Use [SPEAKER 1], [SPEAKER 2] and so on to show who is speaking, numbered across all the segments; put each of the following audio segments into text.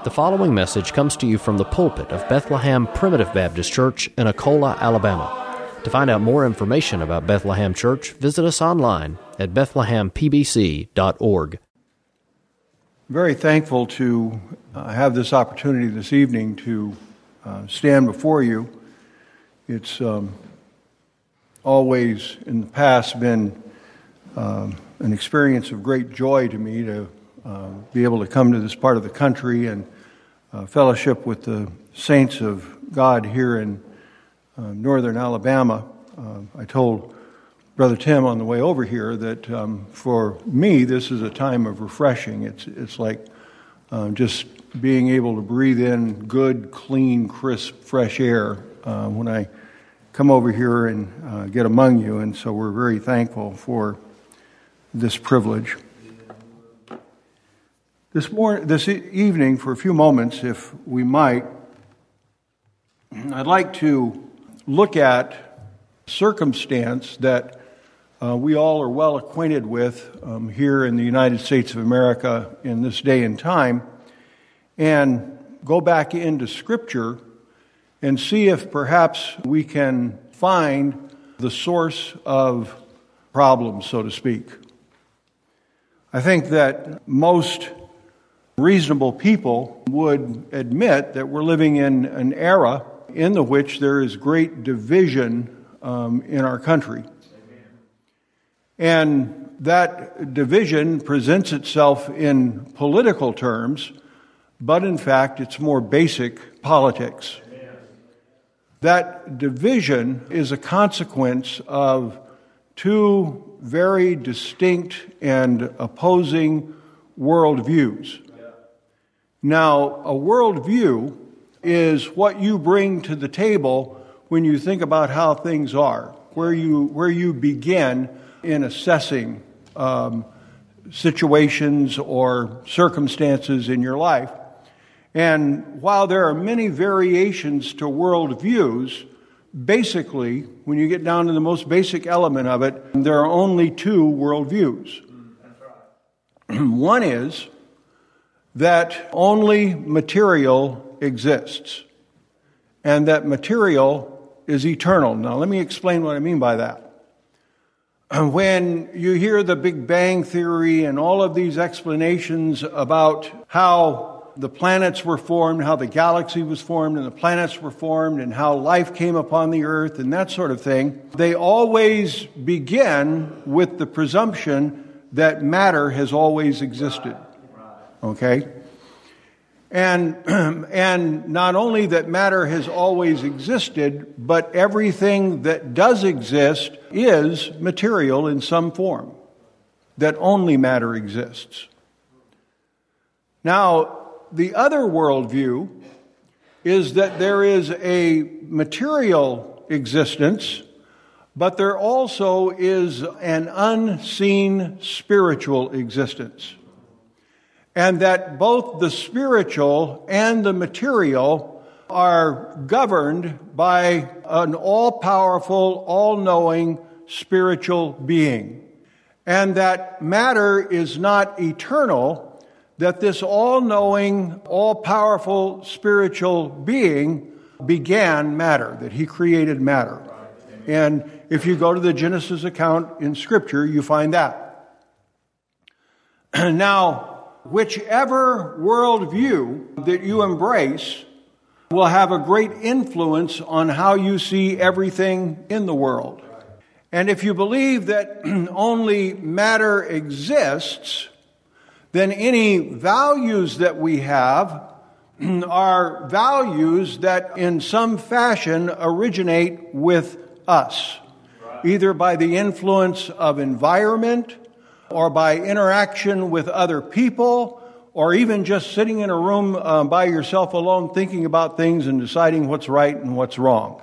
[SPEAKER 1] The following message comes to you from the pulpit of Bethlehem Primitive Baptist Church in Akola, Alabama. To find out more information about Bethlehem Church, visit us online at bethlehempbc.org.
[SPEAKER 2] Very thankful to have this opportunity this evening to stand before you. It's always in the past been an experience of great joy to me to be able to come to this part of the country and fellowship with the saints of God here in northern Alabama. I told Brother Tim on the way over here that for me this is a time of refreshing. It's like just being able to breathe in good, clean, crisp, fresh air when I come over here and get among you, and so we're very thankful for this privilege. This evening, for a few moments, if we might, I'd like to look at circumstance that we all are well acquainted with here in the United States of America in this day and time, and go back into Scripture and see if perhaps we can find the source of problems, so to speak. I think that most reasonable people would admit that we're living in an era in which there is great division in our country. And that division presents itself in political terms, but in fact it's more basic politics. That division is a consequence of two very distinct and opposing worldviews. Now, a worldview is what you bring to the table when you think about how things are, where you begin in assessing situations or circumstances in your life. And while there are many variations to worldviews, basically, when you get down to the most basic element of it, there are only two worldviews. That's right. One is that only material exists, and that material is eternal. Now, let me explain what I mean by that. When you hear the Big Bang Theory and all of these explanations about how the planets were formed, how the galaxy was formed, and the planets were formed, and how life came upon the earth, and that sort of thing, they always begin with the presumption that matter has always existed. Okay? And not only that matter has always existed, but everything that does exist is material in some form, that only matter exists. Now, the other worldview is that there is a material existence, but there also is an unseen spiritual existence. And that both the spiritual and the material are governed by an all-powerful, all-knowing spiritual being. And that matter is not eternal, that this all-knowing, all-powerful spiritual being began matter, that he created matter. And if you go to the Genesis account in Scripture, you find that. Now, whichever worldview that you embrace will have a great influence on how you see everything in the world. And if you believe that only matter exists, then any values that we have are values that in some fashion originate with us, either by the influence of environment, or by interaction with other people, or even just sitting in a room by yourself alone thinking about things and deciding what's right and what's wrong.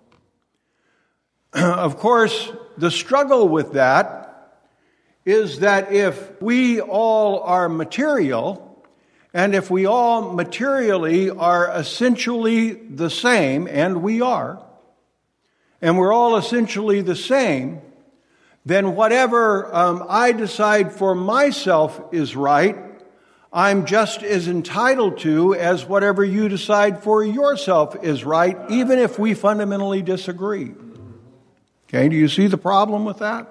[SPEAKER 2] Of course, the struggle with that is that if we all are material, and if we all materially are essentially the same, and we are, and we're all essentially the same, then whatever I decide for myself is right, I'm just as entitled to as whatever you decide for yourself is right, even if we fundamentally disagree. Okay, do you see the problem with that?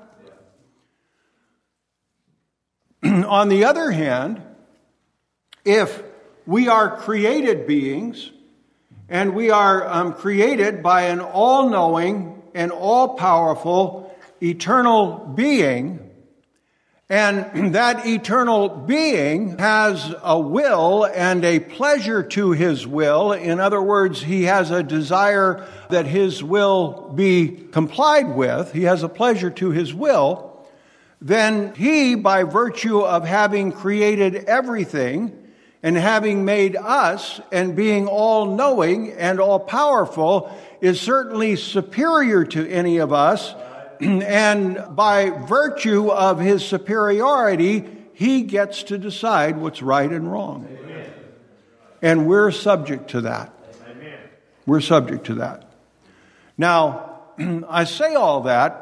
[SPEAKER 2] On the other hand, if we are created beings, and we are created by an all-knowing and all-powerful eternal being, and that eternal being has a will and a pleasure to his will. In other words, he has a desire that his will be complied with. He has a pleasure to his will. Then he, by virtue of having created everything and having made us and being all-knowing and all-powerful, is certainly superior to any of us. And by virtue of his superiority, he gets to decide what's right and wrong. Amen. And we're subject to that. Amen. We're subject to that. Now, I say all that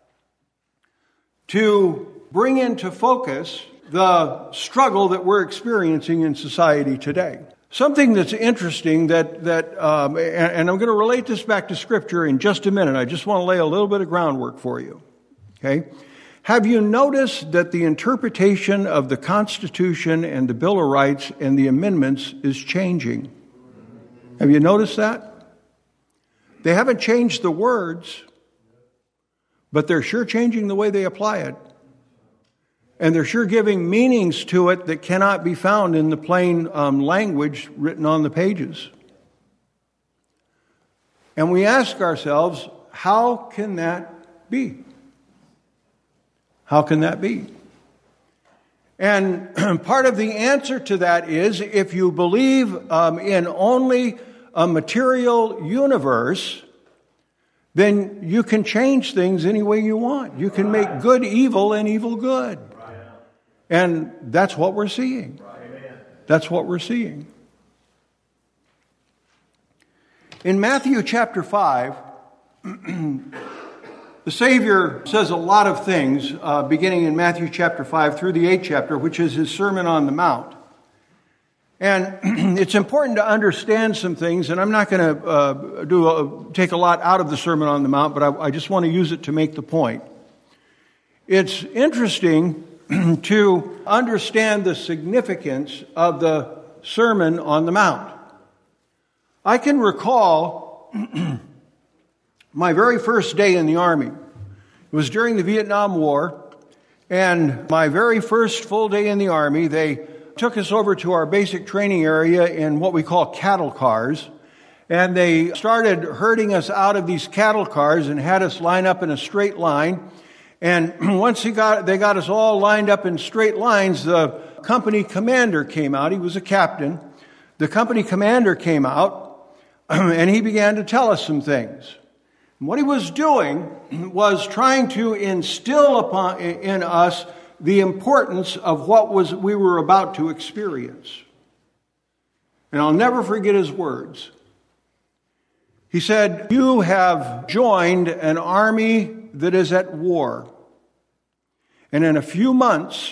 [SPEAKER 2] to bring into focus the struggle that we're experiencing in society today. Something that's interesting and I'm going to relate this back to Scripture in just a minute. I just want to lay a little bit of groundwork for you. Okay? Have you noticed that the interpretation of the Constitution and the Bill of Rights and the amendments is changing? Have you noticed that? They haven't changed the words, but they're sure changing the way they apply it. And they're sure giving meanings to it that cannot be found in the plain language written on the pages. And we ask ourselves, how can that be? How can that be? And part of the answer to that is, if you believe in only a material universe, then you can change things any way you want. You can make good evil and evil good. And that's what we're seeing. That's what we're seeing. In Matthew chapter 5, the Savior says a lot of things, beginning in Matthew chapter 5 through the 8th chapter, which is his Sermon on the Mount. And it's important to understand some things, and I'm not going to take a lot out of the Sermon on the Mount, but I just want to use it to make the point. It's interesting to understand the significance of the Sermon on the Mount. I can recall my very first day in the Army. It was during the Vietnam War, and my very first full day in the Army, they took us over to our basic training area in what we call cattle cars, and they started herding us out of these cattle cars and had us line up in a straight line. And once they got us all lined up in straight lines, the company commander came out. He was a captain. The company commander came out, and he began to tell us some things. And what he was doing was trying to instill in us the importance of what we were about to experience. And I'll never forget his words. He said, "You have joined an army that is at war. And in a few months,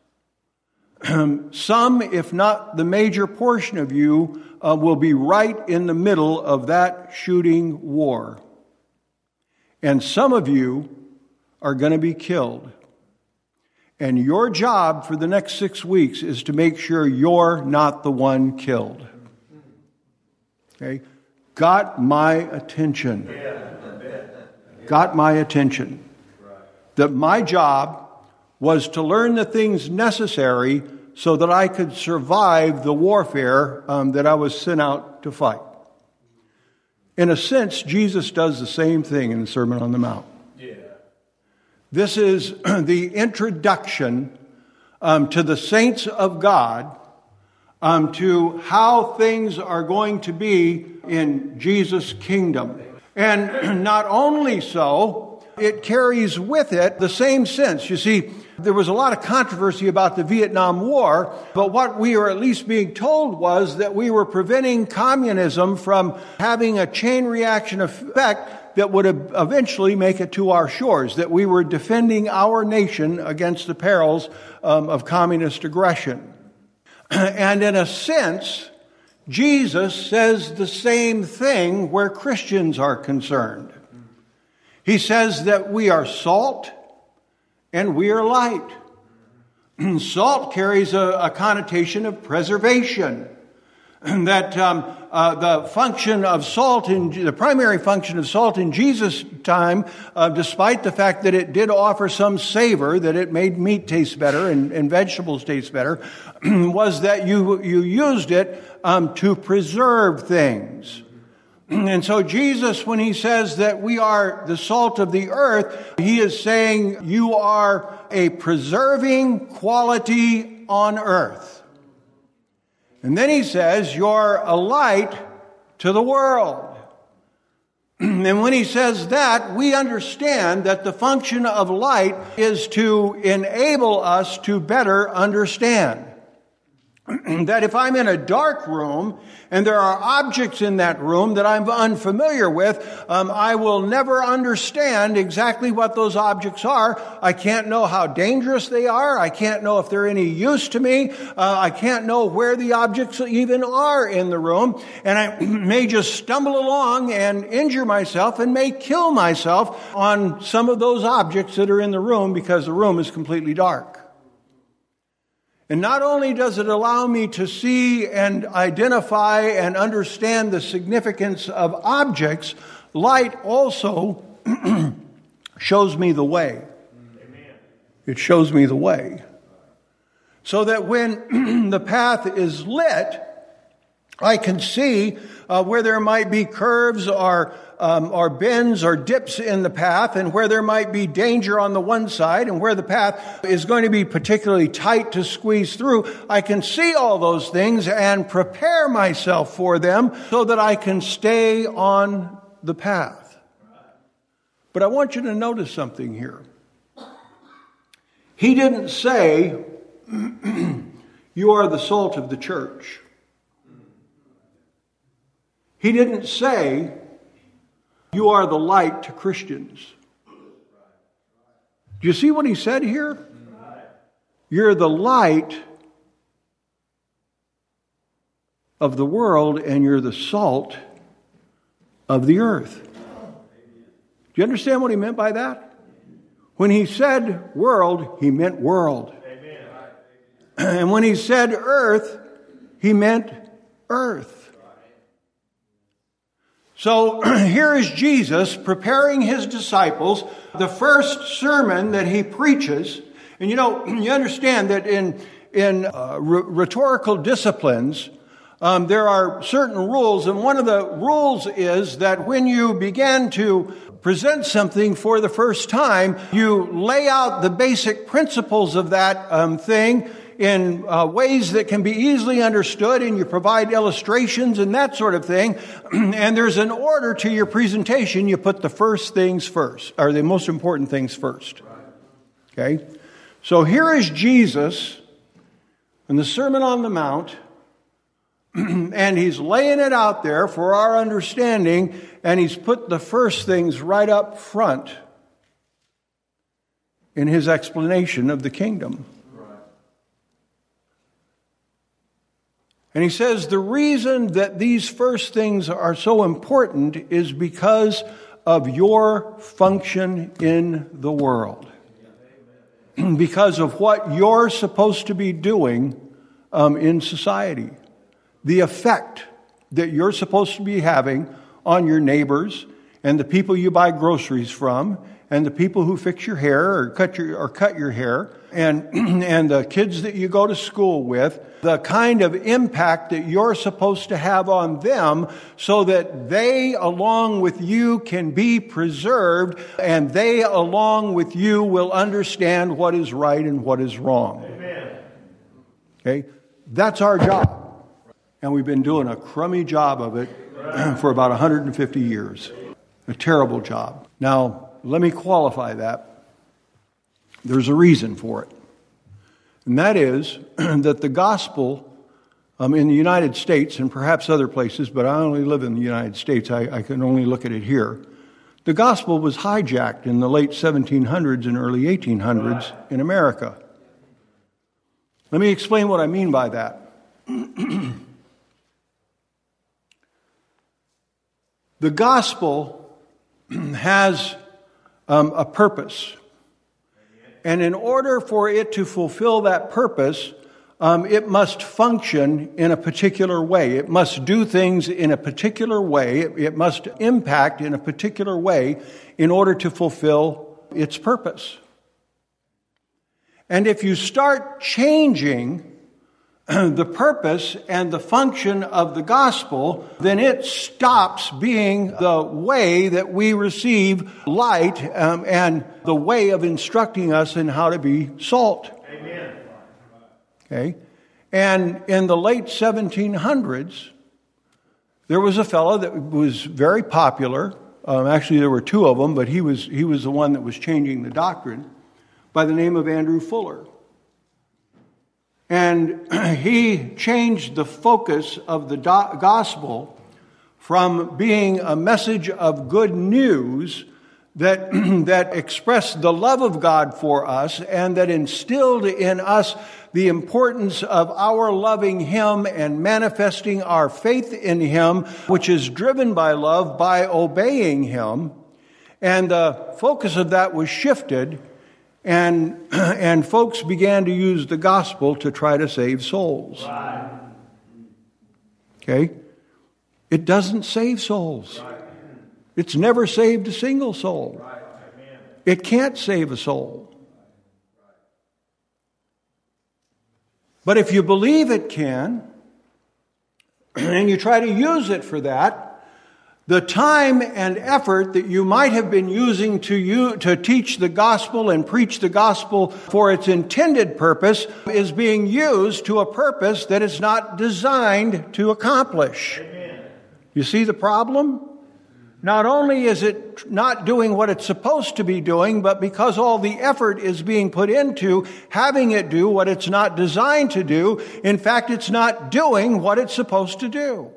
[SPEAKER 2] some, if not the major portion of you, will be right in the middle of that shooting war. And some of you are going to be killed. And your job for the next 6 weeks is to make sure you're not the one killed." Okay? Got my attention. Got my attention. That my job was to learn the things necessary so that I could survive the warfare that I was sent out to fight. In a sense, Jesus does the same thing in the Sermon on the Mount. This is the introduction to the saints of God to how things are going to be in Jesus' kingdom. And not only so, it carries with it the same sense. You see, there was a lot of controversy about the Vietnam War, but what we were at least being told was that we were preventing communism from having a chain reaction effect that would eventually make it to our shores, that we were defending our nation against the perils of communist aggression. And in a sense, Jesus says the same thing where Christians are concerned. He says that we are salt and we are light. Salt carries a connotation of preservation. That the function of salt, the primary function of salt in Jesus' time, despite the fact that it did offer some savor, that it made meat taste better and vegetables taste better, was that you used it to preserve things. And so Jesus, when he says that we are the salt of the earth, he is saying you are a preserving quality on earth. And then he says you're a light to the world. And when he says that, we understand that the function of light is to enable us to better understand. That if I'm in a dark room and there are objects in that room that I'm unfamiliar with, I will never understand exactly what those objects are. I can't know how dangerous they are. I can't know if they're any use to me. I can't know where the objects even are in the room. And I may just stumble along and injure myself and may kill myself on some of those objects that are in the room because the room is completely dark. And not only does it allow me to see and identify and understand the significance of objects, light also shows me the way. Amen. It shows me the way. So that when the path is lit, I can see where there might be curves or bends or dips in the path, and where there might be danger on the one side, and where the path is going to be particularly tight to squeeze through. I can see all those things and prepare myself for them so that I can stay on the path. But I want you to notice something here. He didn't say, you are the salt of the church. He didn't say, you are the light to Christians. Do you see what he said here? You're the light of the world and you're the salt of the earth. Do you understand what he meant by that? When he said world, he meant world. And when he said earth, he meant earth. So here is Jesus preparing his disciples, the first sermon that he preaches. And you understand that in rhetorical disciplines, there are certain rules. And one of the rules is that when you begin to present something for the first time, you lay out the basic principles of that thing in ways that can be easily understood, and you provide illustrations and that sort of thing. And there's an order to your presentation. You put the first things first, or the most important things first. Okay? So here is Jesus in the Sermon on the Mount, and he's laying it out there for our understanding, and he's put the first things right up front in his explanation of the kingdom. And he says the reason that these first things are so important is because of your function in the world. Because of what you're supposed to be doing in society. The effect that you're supposed to be having on your neighbors and the people you buy groceries from and the people who fix your hair or cut your hair and the kids that you go to school with, the kind of impact that you're supposed to have on them so that they, along with you, can be preserved and they, along with you, will understand what is right and what is wrong. Amen. Okay? That's our job. And we've been doing a crummy job of it for about 150 years. A terrible job. Now, let me qualify that. There's a reason for it. And that is that the gospel in the United States, and perhaps other places, but I only live in the United States, I can only look at it here. The gospel was hijacked in the late 1700s and early 1800s in America. Let me explain what I mean by that. The gospel has a purpose. And in order for it to fulfill that purpose, it must function in a particular way. It must do things in a particular way. It must impact in a particular way in order to fulfill its purpose. And if you start changing the purpose and the function of the gospel, then it stops being the way that we receive light and the way of instructing us in how to be salt.
[SPEAKER 3] Amen.
[SPEAKER 2] Okay? And in the late 1700s, there was a fellow that was very popular. Actually, there were two of them, but he was the one that was changing the doctrine, by the name of Andrew Fuller. And he changed the focus of the gospel from being a message of good news that expressed the love of God for us and that instilled in us the importance of our loving Him and manifesting our faith in Him, which is driven by love, by obeying Him. And the focus of that was shifted. And folks began to use the gospel to try to save souls.
[SPEAKER 3] Right.
[SPEAKER 2] Okay? It doesn't save souls.
[SPEAKER 3] Right.
[SPEAKER 2] It's never saved a single soul.
[SPEAKER 3] Right.
[SPEAKER 2] It can't save a soul. But if you believe it can, and you try to use it for that, the time and effort that you might have been using to teach the gospel and preach the gospel for its intended purpose is being used to a purpose that it's not designed to accomplish.
[SPEAKER 3] Amen.
[SPEAKER 2] You see the problem? Not only is it not doing what it's supposed to be doing, but because all the effort is being put into having it do what it's not designed to do, in fact, it's not doing what it's supposed to do.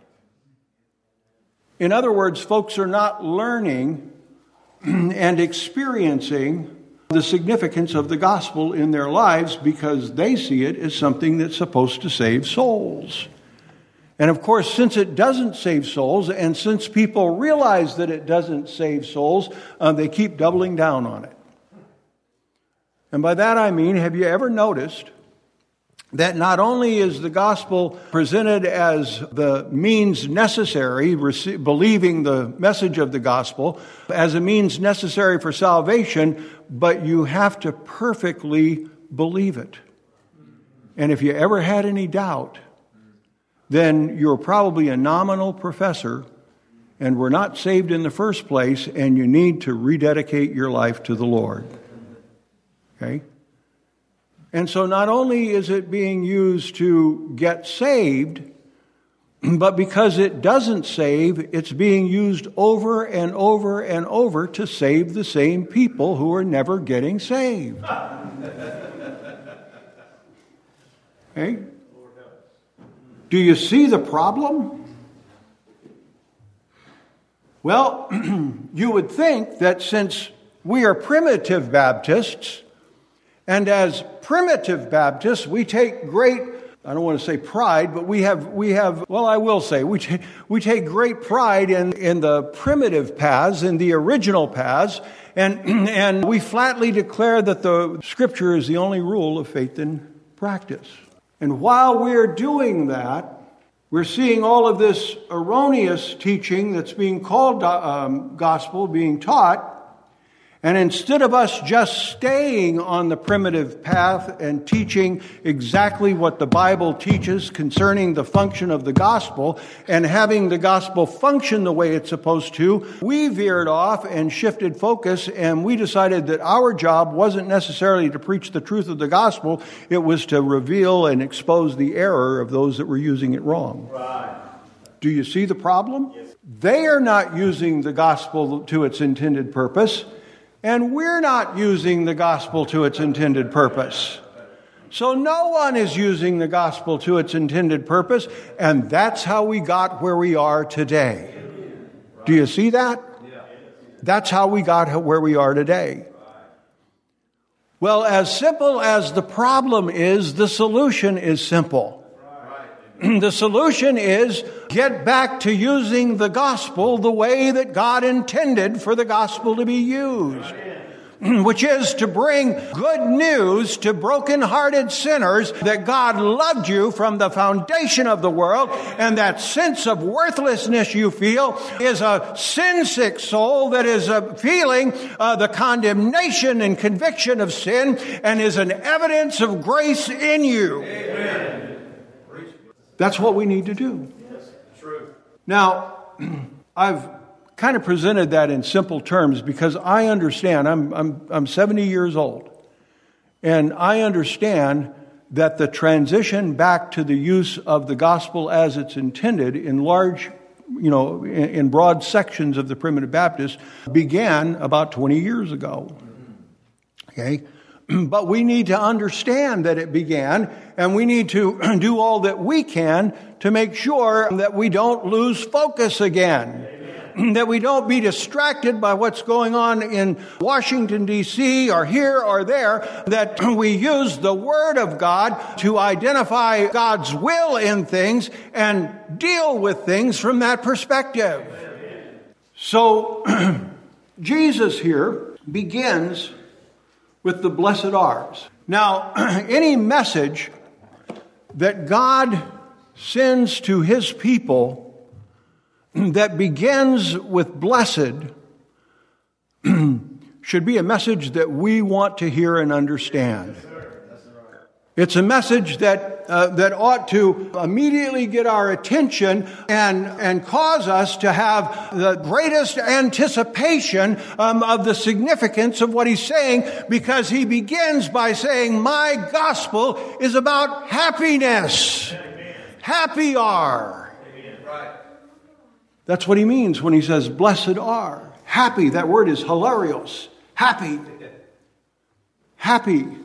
[SPEAKER 2] In other words, folks are not learning and experiencing the significance of the gospel in their lives because they see it as something that's supposed to save souls. And of course, since it doesn't save souls, and since people realize that it doesn't save souls, they keep doubling down on it. And by that I mean, have you ever noticed that not only is the gospel presented as the means necessary, believing the message of the gospel, as a means necessary for salvation, but you have to perfectly believe it. And if you ever had any doubt, then you're probably a nominal professor and were not saved in the first place, and you need to rededicate your life to the Lord. Okay? And so not only is it being used to get saved, but because it doesn't save, it's being used over and over and over to save the same people who are never getting saved. Okay? Do you see the problem? Well, you would think that since we are primitive Baptists, and as primitive Baptists, we take great, I don't want to say pride, but we have, well, I will say, we take great pride in the primitive paths, in the original paths, and we flatly declare that the Scripture is the only rule of faith and practice. And while we're doing that, we're seeing all of this erroneous teaching that's being called gospel being taught. And instead of us just staying on the primitive path and teaching exactly what the Bible teaches concerning the function of the gospel and having the gospel function the way it's supposed to, we veered off and shifted focus, and we decided that our job wasn't necessarily to preach the truth of the gospel, it was to reveal and expose the error of those that were using it wrong.
[SPEAKER 3] Right.
[SPEAKER 2] Do you see the problem?
[SPEAKER 3] Yes.
[SPEAKER 2] They are not using the gospel to its intended purpose. And we're not using the gospel to its intended purpose. So no one is using the gospel to its intended purpose, and that's how we got where we are today. Do you see that? That's how we got where we are today. Well, as simple as the problem is, the solution is simple. The solution is get back to using the gospel the way that God intended for the gospel to be used, which is to bring good news to broken-hearted sinners that God loved you from the foundation of the world, and that sense of worthlessness you feel is a sin-sick soul that is feeling the condemnation and conviction of sin and is an evidence of grace in you. Amen. That's what we need to do. Yes, true. Now, I've kind of presented that in simple terms because I understand. I'm 70 years old, and I understand that the transition back to the use of the gospel as it's intended in large, in broad sections of the Primitive Baptists began about 20 years ago. Okay? But we need to understand that it began, and we need to do all that we can to make sure that we don't lose focus again. Amen. That we don't be distracted by what's going on in Washington, D.C., or here or there, that we use the Word of God to identify God's will in things and deal with things from that perspective. Amen. So, Jesus here begins with the blessed R's. Now, any message that God sends to His people that begins with blessed should be a message that we want to hear and understand. It's a message that ought to immediately get our attention and cause us to have the greatest anticipation of the significance of what he's saying, because he begins by saying, my gospel is about happiness. Amen. Happy are. Amen. Right. That's what he means when he says, blessed are. Happy, that word is hilarios. Happy. Happy.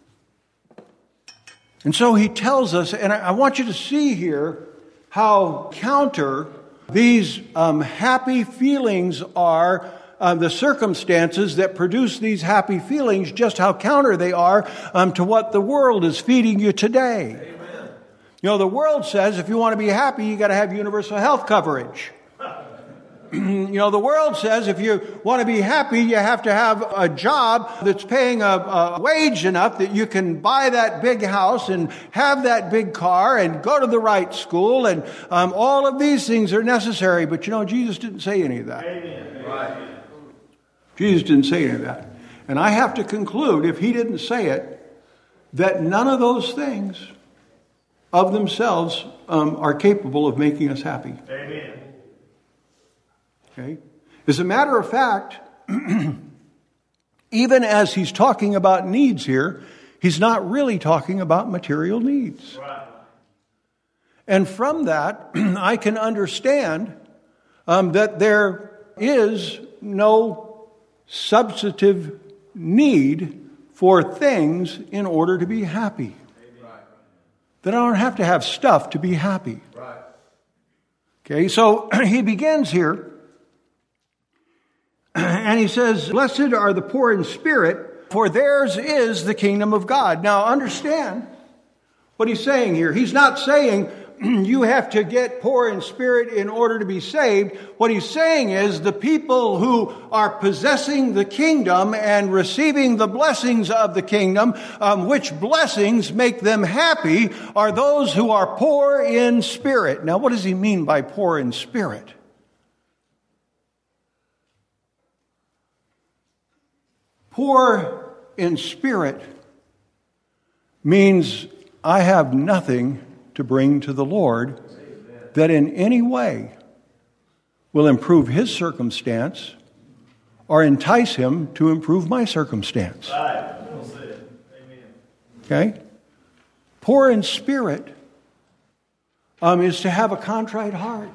[SPEAKER 2] And so he tells us, and I want you to see here how counter these happy feelings are, the circumstances that produce these happy feelings, just how counter they are to what the world is feeding you today. Amen. The world says if you want to be happy, you got to have universal health coverage. The world says if you want to be happy, you have to have a job that's paying a wage enough that you can buy that big house and have that big car and go to the right school, and all of these things are necessary. But Jesus didn't say any of that. Amen. Right. Jesus didn't say any of that. And I have to conclude, if he didn't say it, that none of those things of themselves are capable of making us happy. Amen. Okay. As a matter of fact, even as he's talking about needs here, he's not really talking about material needs. Right. And from that, I can understand that there is no substantive need for things in order to be happy. Right. That I don't have to have stuff to be happy. Right. Okay, so he begins here. And he says, blessed are the poor in spirit, for theirs is the kingdom of God. Now understand what he's saying here. He's not saying you have to get poor in spirit in order to be saved. What he's saying is the people who are possessing the kingdom and receiving the blessings of the kingdom, which blessings make them happy, are those who are poor in spirit. Now what does he mean by poor in spirit? Poor in spirit means I have nothing to bring to the Lord that in any way will improve his circumstance or entice him to improve my circumstance. Okay? Poor in spirit is to have a contrite heart.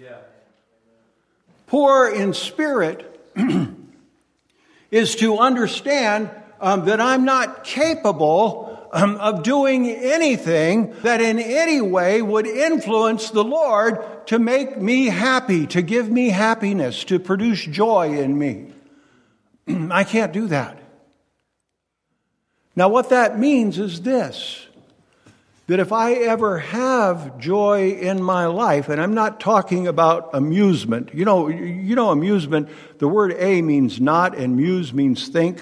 [SPEAKER 2] Poor in spirit is to understand that I'm not capable of doing anything that in any way would influence the Lord to make me happy, to give me happiness, to produce joy in me. I can't do that. Now what that means is this. that if I ever have joy in my life, and I'm not talking about amusement. You know amusement, the word a means not and muse means think.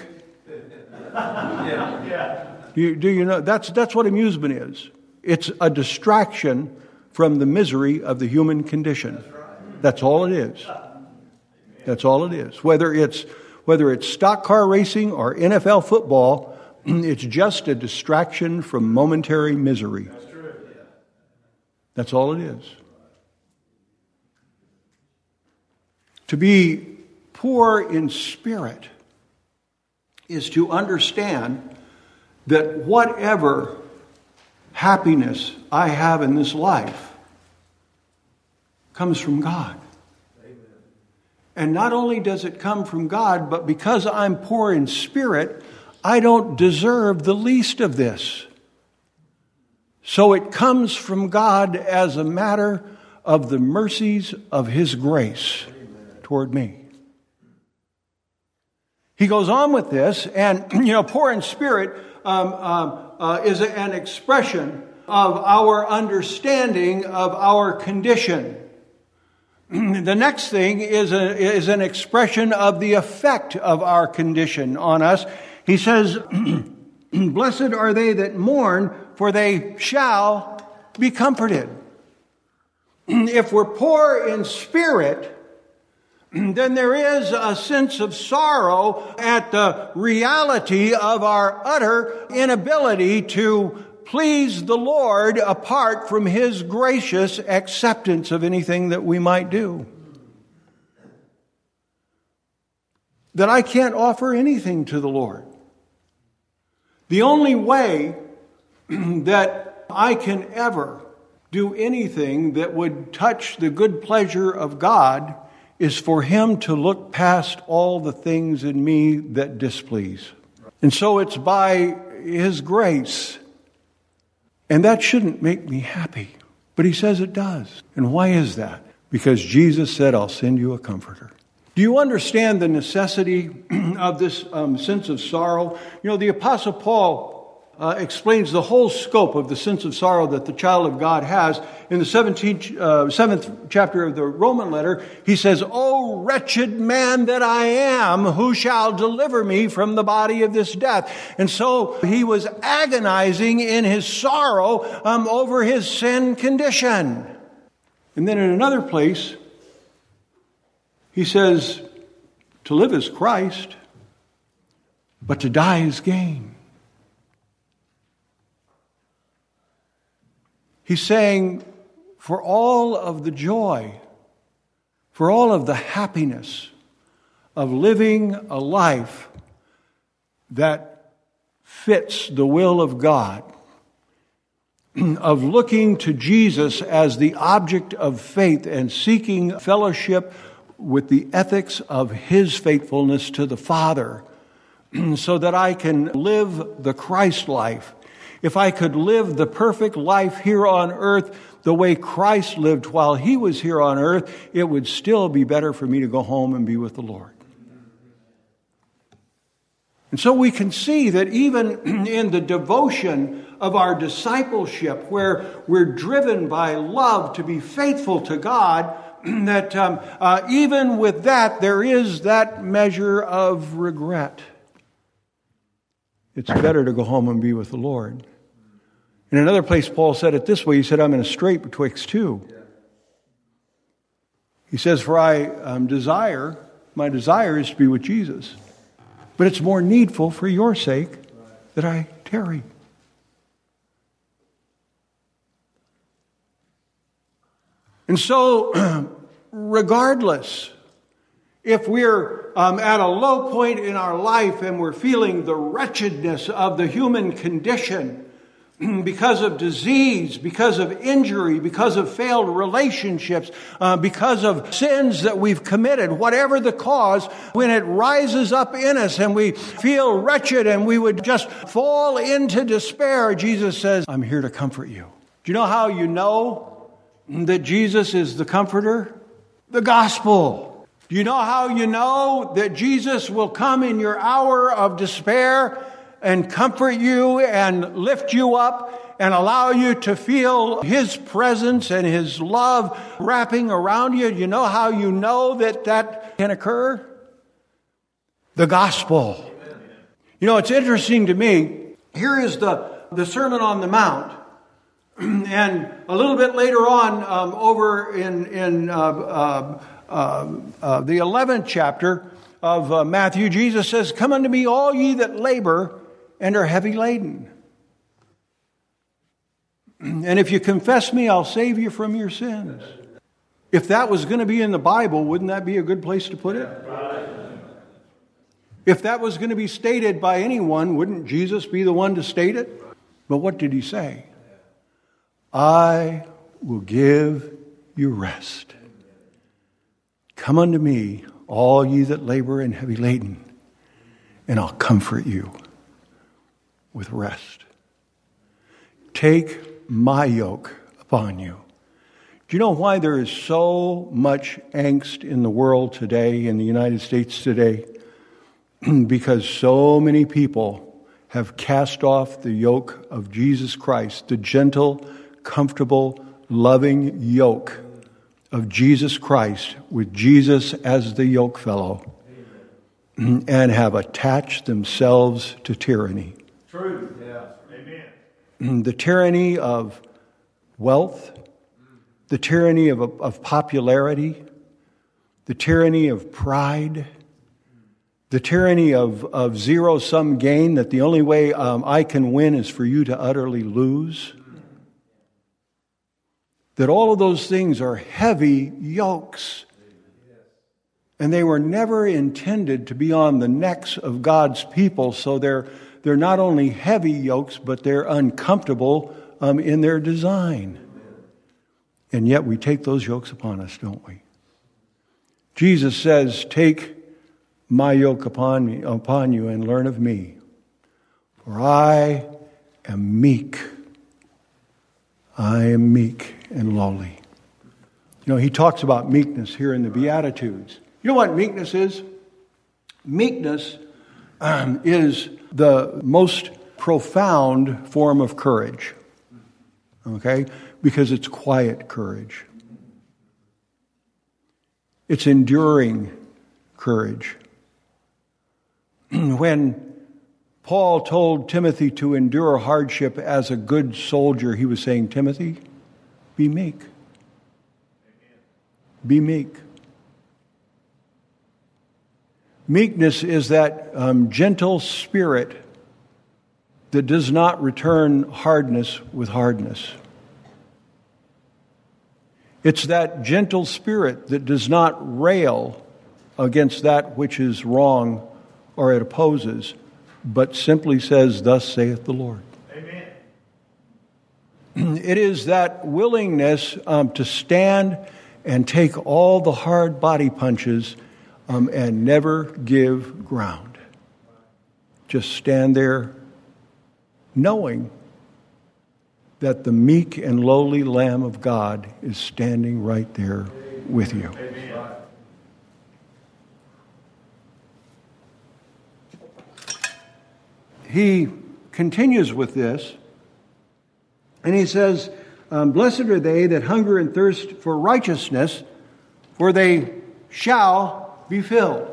[SPEAKER 2] Do you know? That's what amusement is. It's a distraction from the misery of the human condition. That's all it is. That's all it is. Whether it's stock car racing or NFL football, it's just a distraction from momentary misery. That's all it is. To be poor in spirit is to understand that whatever happiness I have in this life comes from God. And not only does it come from God, but because I'm poor in spirit, I don't deserve the least of this. So it comes from God as a matter of the mercies of His grace toward me. He goes on with this, and poor in spirit is an expression of our understanding of our condition. The next thing is an expression of the effect of our condition on us. He says, "Blessed are they that mourn, for they shall be comforted." If we're poor in spirit, then there is a sense of sorrow at the reality of our utter inability to please the Lord apart from His gracious acceptance of anything that we might do. That I can't offer anything to the Lord. The only way that I can ever do anything that would touch the good pleasure of God is for Him to look past all the things in me that displease. And so it's by His grace. And that shouldn't make me happy. But He says it does. And why is that? Because Jesus said, "I'll send you a comforter." Do you understand the necessity of this sense of sorrow? The Apostle Paul explains the whole scope of the sense of sorrow that the child of God has. In the 7th chapter of the Roman letter, he says, "O wretched man that I am, who shall deliver me from the body of this death?" And so he was agonizing in his sorrow over his sin condition. And then in another place, he says, to live is Christ, but to die is gain. He's saying, for all of the joy, for all of the happiness of living a life that fits the will of God, of looking to Jesus as the object of faith and seeking fellowship with the ethics of His faithfulness to the Father, so that I can live the Christ life. If I could live the perfect life here on earth the way Christ lived while He was here on earth, it would still be better for me to go home and be with the Lord. And so we can see that even in the devotion of our discipleship, where we're driven by love to be faithful to God, that even with that, there is that measure of regret. It's better to go home and be with the Lord. In another place, Paul said it this way. He said, "I'm in a strait betwixt two." He says, "For my desire is to be with Jesus. But it's more needful for your sake that I tarry." And so, regardless, if we're at a low point in our life and we're feeling the wretchedness of the human condition because of disease, because of injury, because of failed relationships, because of sins that we've committed, whatever the cause, when it rises up in us and we feel wretched and we would just fall into despair, Jesus says, "I'm here to comfort you." Do you know how you know that Jesus is the comforter? The gospel. Do you know how you know that Jesus will come in your hour of despair and comfort you and lift you up and allow you to feel His presence and His love wrapping around you. You know how you know that can occur? The gospel. You know, it's interesting to me. Here is the Sermon on the Mount. And a little bit later on, over in the 11th chapter of Matthew, Jesus says, "Come unto me, all ye that labor and are heavy laden. And if you confess me, I'll save you from your sins." If that was going to be in the Bible, wouldn't that be a good place to put it? If that was going to be stated by anyone, wouldn't Jesus be the one to state it? But what did He say? "I will give you rest. Come unto me, all ye that labor and heavy laden, and I'll comfort you with rest. Take my yoke upon you." Do you know why there is so much angst in the world today, in the United States today? Because so many people have cast off the yoke of Jesus Christ, the gentle, comfortable, loving yoke of Jesus Christ, with Jesus as the yoke fellow, and have attached themselves to tyranny.
[SPEAKER 3] True. Yeah. Amen.
[SPEAKER 2] The tyranny of wealth, the tyranny of popularity, the tyranny of pride, the tyranny of zero-sum gain, that the only way I can win is for you to utterly lose. That all of those things are heavy yokes. And they were never intended to be on the necks of God's people, so they're not only heavy yokes, but they're uncomfortable in their design. And yet we take those yokes upon us, don't we? Jesus says, "Take my yoke upon you and learn of me, for I am meek. I am meek and lowly." You know, He talks about meekness here in the Beatitudes. You know what meekness is? Meekness is the most profound form of courage. Okay? Because it's quiet courage. It's enduring courage. When Paul told Timothy to endure hardship as a good soldier, he was saying, "Timothy, be meek. Be meek." Meekness is that gentle spirit that does not return hardness with hardness. It's that gentle spirit that does not rail against that which is wrong or it opposes, but simply says, "Thus saith the Lord." Amen. It is that willingness to stand and take all the hard body punches and never give ground. Just stand there knowing that the meek and lowly Lamb of God is standing right there with you. Amen. He continues with this, and he says, "Blessed are they that hunger and thirst for righteousness, for they shall be filled."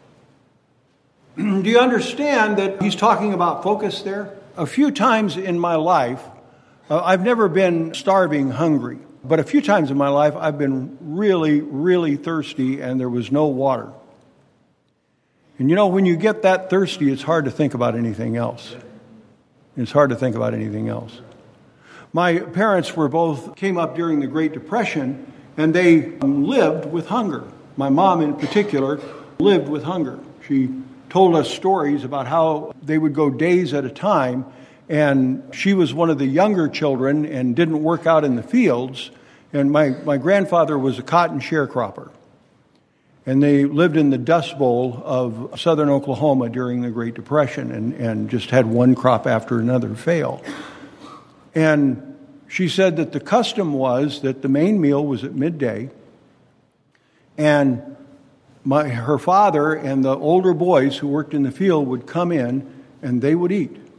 [SPEAKER 2] Do you understand that he's talking about focus there? A few times in my life, I've never been starving hungry, but a few times in my life I've been really, really thirsty and there was no water. And you know, when you get that thirsty, it's hard to think about anything else. It's hard to think about anything else. My parents came up during the Great Depression, and they lived with hunger. My mom in particular lived with hunger. She told us stories about how they would go days at a time, and she was one of the younger children and didn't work out in the fields, and my grandfather was a cotton sharecropper. And they lived in the Dust Bowl of southern Oklahoma during the Great Depression and just had one crop after another fail. And she said that the custom was that the main meal was at midday, and her father and the older boys who worked in the field would come in and they would eat.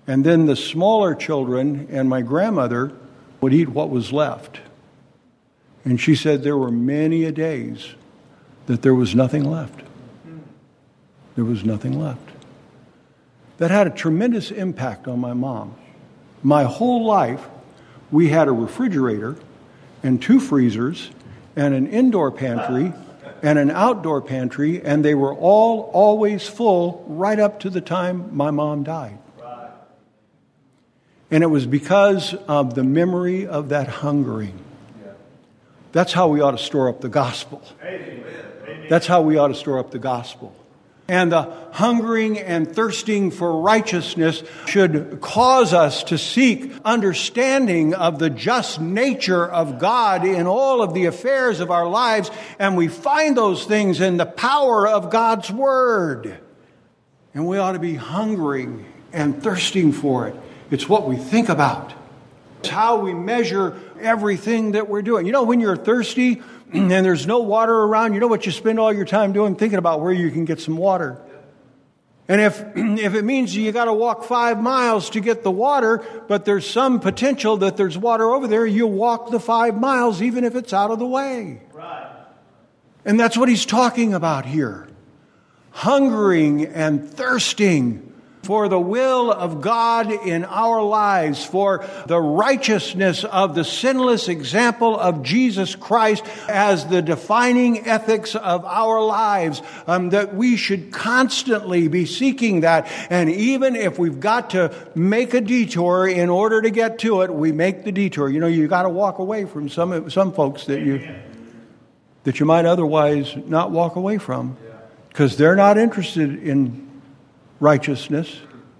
[SPEAKER 2] And then the smaller children and my grandmother would eat what was left. And she said there were many a days that there was nothing left. There was nothing left. That had a tremendous impact on my mom. My whole life, we had a refrigerator and 2 freezers and an indoor pantry and an outdoor pantry, and they were all always full right up to the time my mom died. And it was because of the memory of that hungering. That's how we ought to store up the gospel. That's how we ought to store up the gospel. And the hungering and thirsting for righteousness should cause us to seek understanding of the just nature of God in all of the affairs of our lives. And we find those things in the power of God's Word. And we ought to be hungering and thirsting for it. It's what we think about. It's how we measure everything that we're doing. You know, when you're thirsty and there's no water around, you know what you spend all your time doing? Thinking about where you can get some water. And if it means you got to walk 5 miles to get the water, but there's some potential that there's water over there, you walk the 5 miles even if it's out of the way. Right. And that's what he's talking about here. Hungering and thirsting for the will of God in our lives, for the righteousness of the sinless example of Jesus Christ as the defining ethics of our lives, that we should constantly be seeking that. And even if we've got to make a detour in order to get to it, we make the detour. You know, you got to walk away from some folks that you might otherwise not walk away from, because they're not interested in righteousness.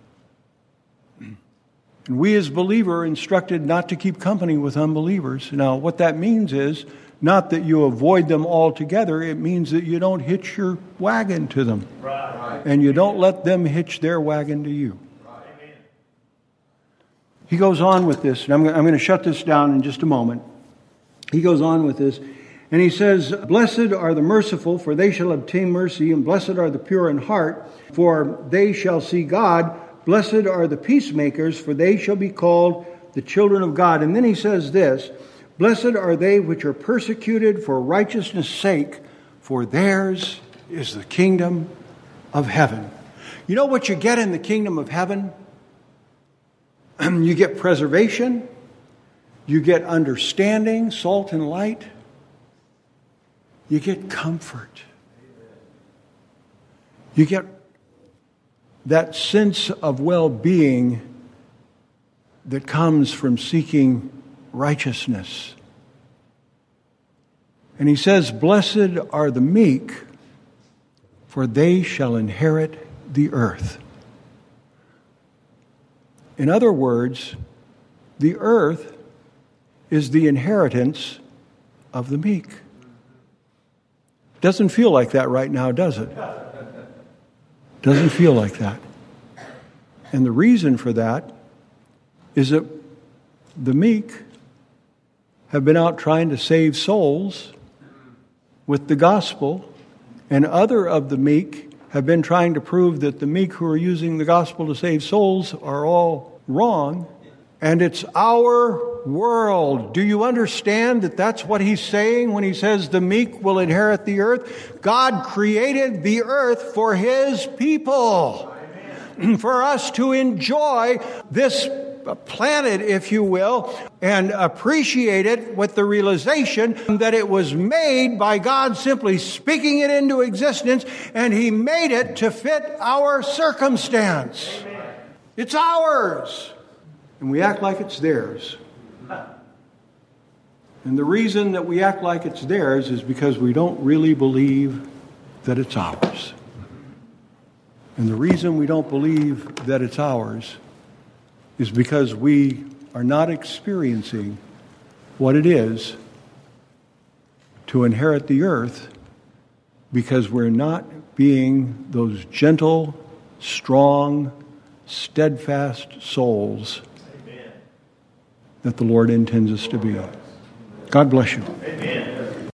[SPEAKER 2] And we as believers are instructed not to keep company with unbelievers. Now, what that means is not that you avoid them altogether. It means that you don't hitch your wagon to them. Right. And you don't let them hitch their wagon to you. Right. He goes on with this, and I'm going to shut this down in just a moment. He goes on with this, and he says, "Blessed are the merciful, for they shall obtain mercy, and blessed are the pure in heart, for they shall see God. Blessed are the peacemakers, for they shall be called the children of God." And then he says this, "Blessed are they which are persecuted for righteousness' sake, for theirs is the kingdom of heaven." You know what you get in the kingdom of heaven? You get preservation, you get understanding, salt and light, you get comfort, you get that sense of well-being that comes from seeking righteousness. And he says, "Blessed are the meek, for they shall inherit the earth." In other words, the earth is the inheritance of the meek. Doesn't feel like that right now, does it? Doesn't feel like that. And the reason for that is that the meek have been out trying to save souls with the gospel, and other of the meek have been trying to prove that the meek who are using the gospel to save souls are all wrong. And it's our world. Do you understand that that's what he's saying when he says the meek will inherit the earth? God created the earth for his people. Amen. For us to enjoy this planet, if you will, and appreciate it with the realization that it was made by God simply speaking it into existence, and he made it to fit our circumstance. Amen. It's ours. And we act like it's theirs. And the reason that we act like it's theirs is because we don't really believe that it's ours. And the reason we don't believe that it's ours is because we are not experiencing what it is to inherit the earth, because we're not being those gentle, strong, steadfast souls that the Lord intends us to be. God bless you. Amen.